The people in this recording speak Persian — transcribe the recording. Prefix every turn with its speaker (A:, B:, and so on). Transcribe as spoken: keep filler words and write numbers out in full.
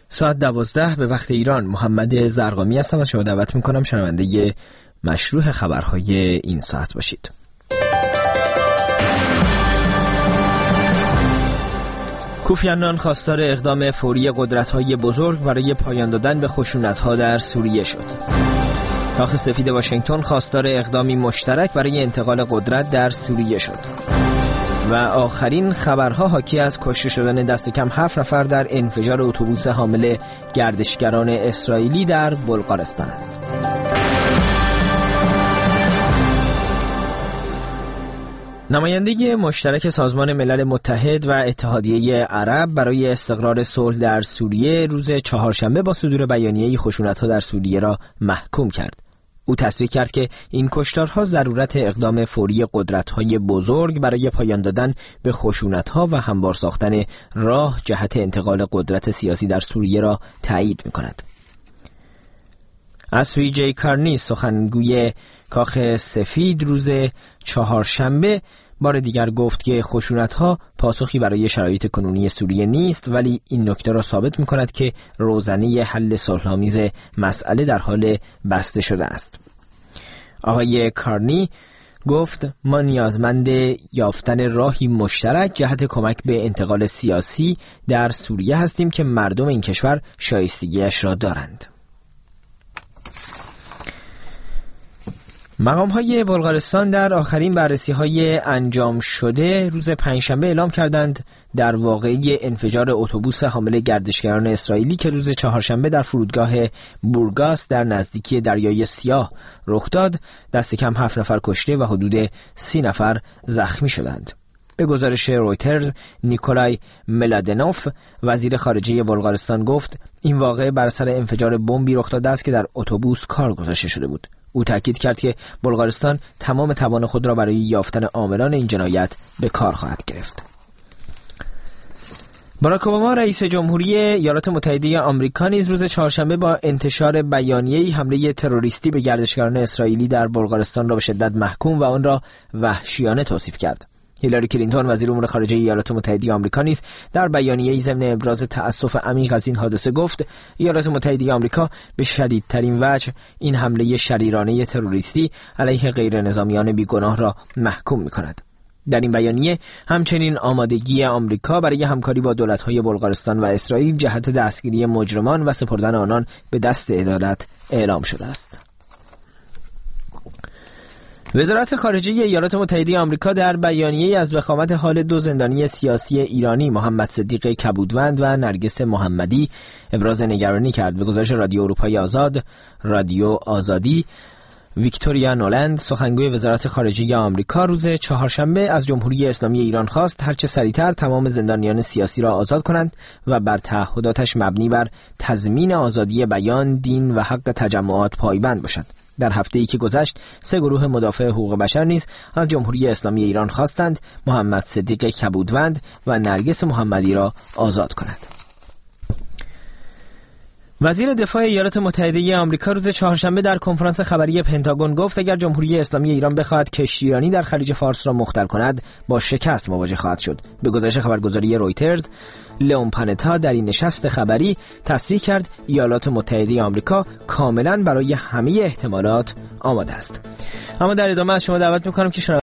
A: ساعت دوازده به وقت ایران. محمد زرقامی هستم و شما دعوت میکنم شنونده مشروع خبرهای این ساعت باشید. کوفی عنان خواستار اقدام فوری قدرت‌های بزرگ برای پایان دادن به خشونت‌ها در سوریه شد. کاخ سفید واشنگتن خواستار اقدامی مشترک برای انتقال قدرت در سوریه شد. و آخرین خبرها حاکی از کشته شدن دست کم هفت نفر در انفجار اتوبوس حامل گردشگران اسرائیلی در بلغارستان است. نماینده مشترک سازمان ملل متحد و اتحادیه عرب برای استقرار صلح در سوریه روز چهارشنبه با صدور بیانیه‌ای خشونت‌ها در سوریه را محکوم کرد. او تصریح کرد که این کشتارها ضرورت اقدام فوری قدرت‌های بزرگ برای پایان دادن به خشونت‌ها و هموار ساختن راه جهت انتقال قدرت سیاسی در سوریه را تایید می‌کند. از سوی جی کارنی سخنگوی کاخ سفید روز چهارشنبه بار دیگر گفت که خشونت‌ها پاسخی برای شرایط کنونی سوریه نیست، ولی این نکته را ثابت می‌کند که روزنه حل صلح‌آمیز مسئله در حال بسته شده است. آقای کارنی گفت ما نیازمند یافتن راهی مشترک جهت کمک به انتقال سیاسی در سوریه هستیم که مردم این کشور شایستگیش را دارند. مقام‌های بلغارستان در آخرین بررسی‌های انجام شده روز پنجشنبه اعلام کردند در واقعه انفجار اتوبوس حامل گردشگران اسرائیلی که روز چهارشنبه در فرودگاه بورگاس در نزدیکی دریای سیاه رخ داد، دست کم هفت نفر کشته و حدود سی نفر زخمی شدند. به گزارش رویترز، نیکولای ملادنوف وزیر خارجه بلغارستان گفت این واقعه بر اثر انفجار بمبی رخ داده است که در اتوبوس کار گذاشته شده بود. او تاکید کرد که بلغارستان تمام توان خود را برای یافتن عاملان این جنایت به کار خواهد گرفت. باراک اوباما رئیس جمهوری ایالات متحده آمریکا نیز روز چهارشنبه با انتشار بیانیه‌ای حمله تروریستی به گردشگران اسرائیلی در بلغارستان را به شدت محکوم و آن را وحشیانه توصیف کرد. هیلاری کلینتون وزیر امور خارجه ایالات متحده آمریکا نیز در بیانیه‌ای ضمن ابراز تأسف عمیق از این حادثه گفت ایالات متحده آمریکا به شدیدترین وجه این حمله شریرانه تروریستی علیه غیر نظامیان بیگناه را محکوم می‌کند. در این بیانیه همچنین آمادگی آمریکا برای همکاری با دولت‌های بلغارستان و اسرائیل جهت دستگیری مجرمان و سپردن آنان به دست عدالت اعلام شده است. وزارت خارجه ایالات متحده آمریکا در بیانیه‌ای از وخامت حال دو زندانی سیاسی ایرانی محمد صدیق کبودوند و نرگس محمدی ابراز نگرانی کرد. به گزارش رادیو اروپای آزاد، رادیو آزادی، ویکتوریا نولند سخنگوی وزارت خارجه آمریکا روز چهارشنبه از جمهوری اسلامی ایران خواست هرچه سریعتر تمام زندانیان سیاسی را آزاد کنند و بر تعهداتش مبنی بر تضمین آزادی بیان، دین و حق تجمعات پایبند باشد. در هفته‌ای که گذشت سه گروه مدافع حقوق بشر نیز از جمهوری اسلامی ایران خواستند محمد صدیق کبودوند و نرگس محمدی را آزاد کنند. وزیر دفاع ایالات متحده آمریکا روز چهارشنبه در کنفرانس خبری پنتاگون گفت اگر جمهوری اسلامی ایران بخواهد کشتیرانی در خلیج فارس را مختل کند با شکست مواجه خواهد شد. به گزارش خبرگزاری رویترز، لئون پانتا در این نشست خبری تصریح کرد ایالات متحده آمریکا کاملا برای همه احتمالات آماده است. اما در ادامه از شما دعوت می‌کنم که